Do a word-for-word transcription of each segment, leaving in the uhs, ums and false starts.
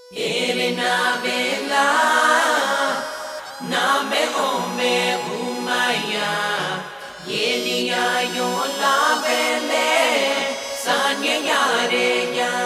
Elena Vela, na me ome umaya, Yelia yola vele, sanya yare ya.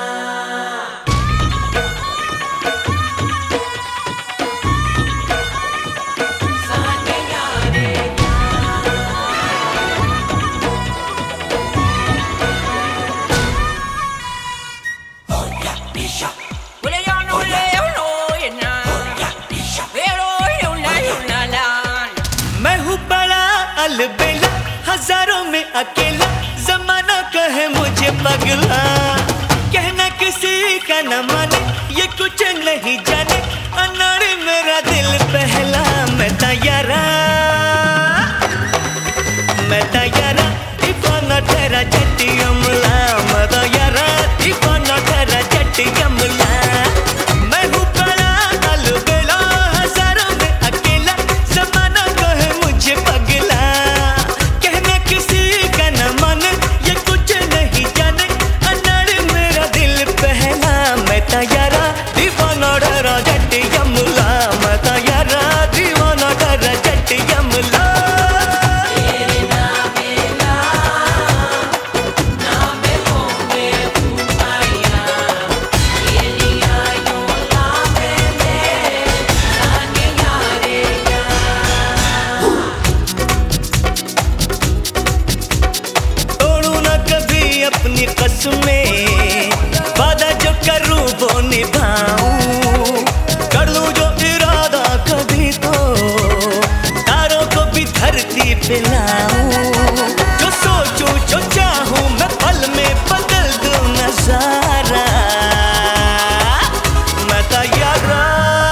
अलबेला हजारों में अकेला जमाना कहे मुझे पगला कहना किसी का न माने ये कुछ नहीं जाने अनाड़ी मेरा दिल पहला मैं तैयारा मैं तैयारा दीवाना तेरा जट्टी अमला मैं तैयारा दीवाना तेरा जट्टी अमला अपनी कसमें वादा जो करूं वो निभाऊं कर लूं जो इरादा कभी तो तारों को भी धरती पे लाऊं जो सोचूं जो चाहूं मैं पल में बदल दूं नजारा मैं तैयारा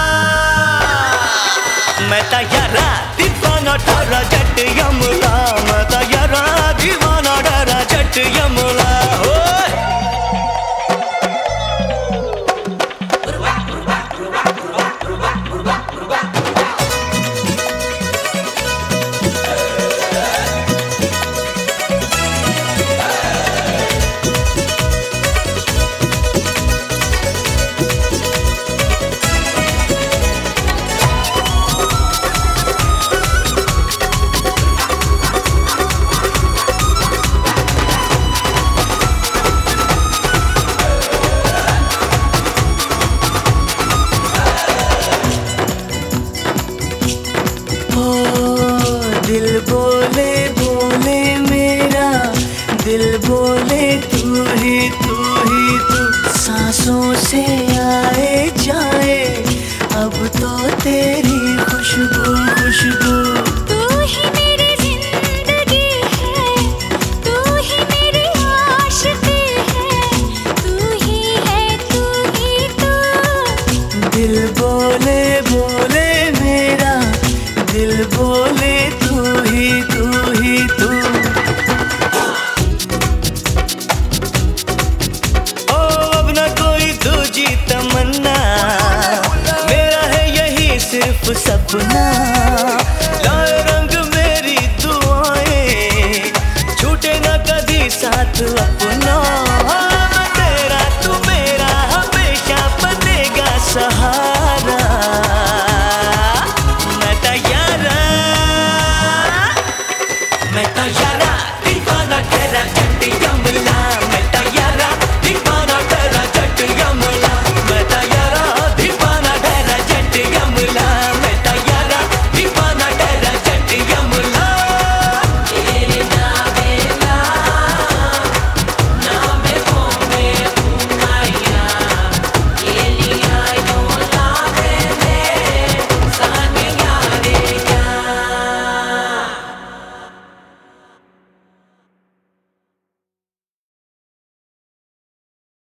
मैं तैयारा दीवाना तेरा जट यमला मैं तैयारा दीवाना तेरा जट यमला दिल बोले बोले मेरा दिल बोले तू ही तू ही तू सांसों से आए जाए अब तो तेरी खुशबू खुशबू तू ही मेरी जिंदगी है तू ही मेरी आशिकी है तू ही है तू ही तू दिल बोले बोले मेरा दिल बोले तू ही तू ही तू ओ अब न कोई दूजी तमन्ना मेरा है यही सिर्फ सपना